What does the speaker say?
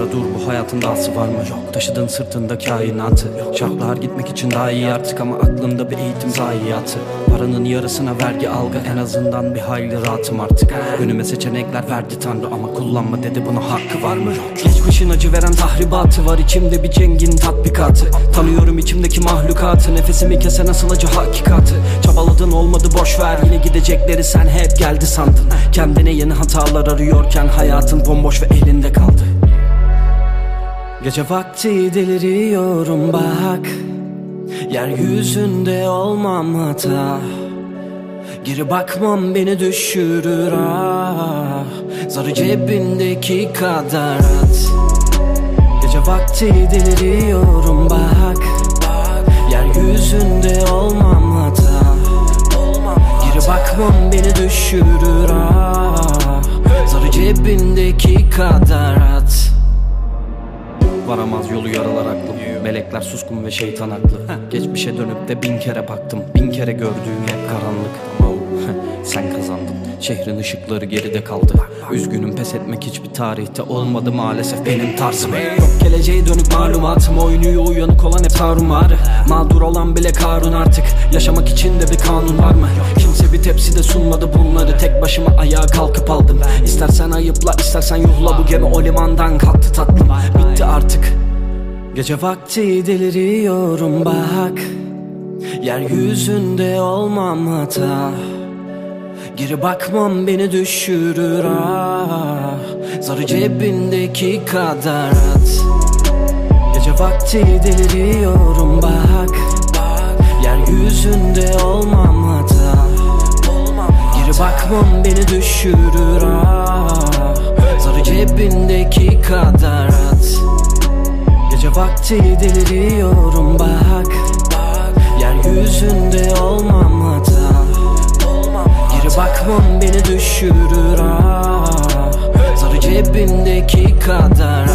ara dur, bu hayatın dahası var mı? Yok. Taşıdığın sırtında kainatı. Şartlar gitmek için daha iyi artık ama aklında bir eğitim zayiatı. Paranın yarısına vergi algı, en azından bir hayli rahatım artık. Önüme seçenekler verdi Tanrı ama kullanma dedi, buna hakkı var mı? Yok. Geçmişin acı veren tahribatı var, içimde bir cengin tatbikatı. Tanıyorum içimdeki mahlukatı, nefesimi kesen nasıl acı hakikatı. Çabaladın olmadı boşver, yine gidecekleri sen hep geldi sandın. Kendine yeni hatalar arıyorken hayatın bomboş ve elinde kaldı. Gece vakti deliriyorum bak, yeryüzünde olmam hata. Geri bakmam beni düşürür ah, zarı cebindeki kadar at. Gece vakti deliriyorum bak, yeryüzünde olmam hata. Geri bakmam beni düşürür ah, zarı cebindeki kadar at. Varamaz yolu yaralar aklım, melekler suskun ve şeytan haklı. Geçmişe dönüp de 1000 kere baktım, 1000 kere gördüğüm hep karanlık. Ama sen kazandın, şehrin ışıkları geride kaldı. Üzgünüm, pes etmek hiçbir tarihte olmadı maalesef benim tarzım. Yok geleceğe dönük malumatım, oynuyor uyanık olan hep tarumar. Mağdur olan bile Karun artık, yaşamak için de bir kanun var mı? Kimse bir tepside sunmadı bunları, tek başıma ayağa kalkıp aldım. İstersen ayıpla istersen yuhla, bu gemi o limandan kalktı tatlım. Bitti artık. Gece vakti deliriyorum bak, yeryüzünde olmam hata. Geri bakmam beni düşürür ah, zarı cebindeki kadar at. Gece vakti deliriyorum bak, yeryüzünde olmam hata. Geri bakmam beni düşürür ah, zarı cebindeki kadar at. Gece vakti deliriyorum bak, yeryüzünde olmam hata. Geri bakmam beni düşürür ah, zarı cebindeki kadar